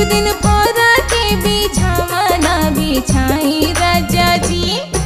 दिन फोरा के बिछावना बिछाई राजा जी।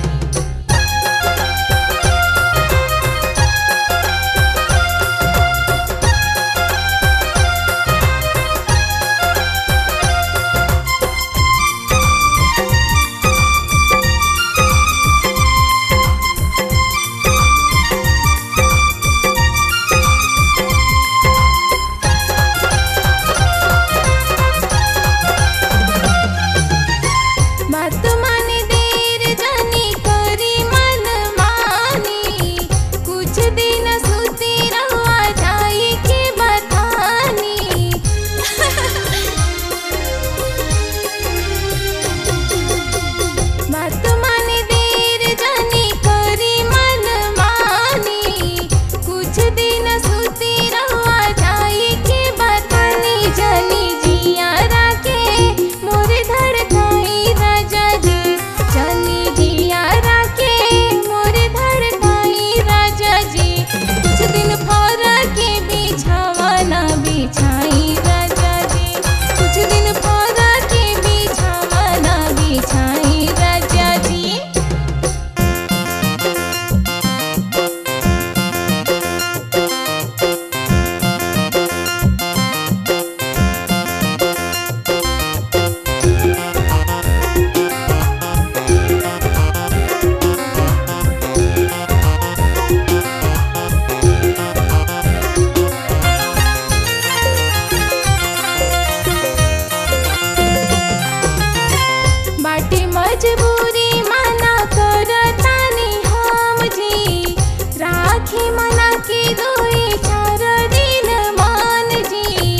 मजबूरी मना करतानी हम जी, राखी मना के 2-4 दिन मान जी।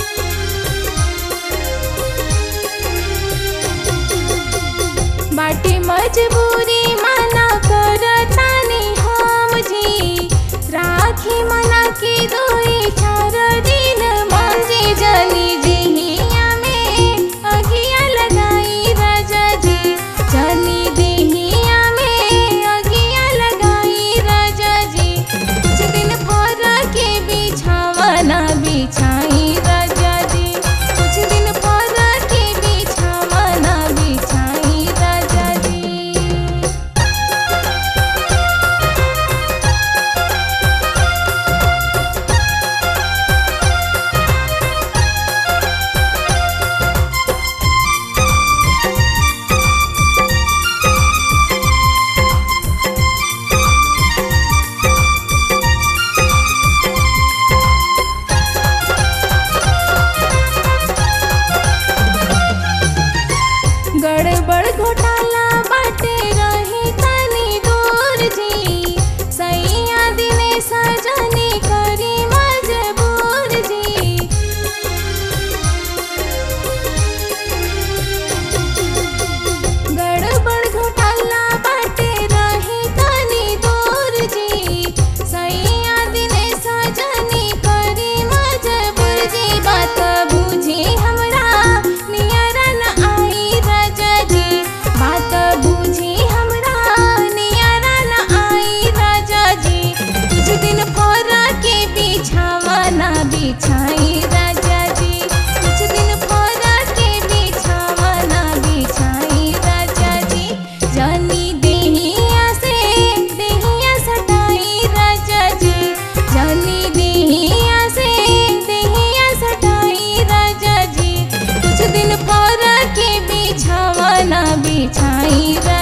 बाटे मजबूरी मना करतानी हम जी, राखी मना के 2-4 दिन मान जी। जनी जिहिया में अगिया लगाई राजा जी, जनी देहिया में अगिया लगाई राजा जी। कुछ दिन फोरा के बिछावना बिछाई राजा जी, कुछ दिन फोरा के बिछावना बिछाई राजा जी। गड़बड़ घोटाला बाटे रही तनी दूर जी, सैया दिने सजनी करी मजबूर जी। गड़बड़ घोटाला बाटे रही तनी दूर जी, सैया दिने सजनी करी मजबूर जी। बात बुझी हमरा नियरा न आई राजा जी, बात बुझी हमरा नियरा न आई राजा जी। कुछ दिन फोरा के बिछावना बिछाई राजा जी, कुछ दिन फोरा के बिछावना बिछाई राजा जी। जनी देहिया से देहिया सटाई राजा जी, जनी देहिया से देहिया सटाई राजा जी। कुछ दिन फोरा के बिछावना बिछाई।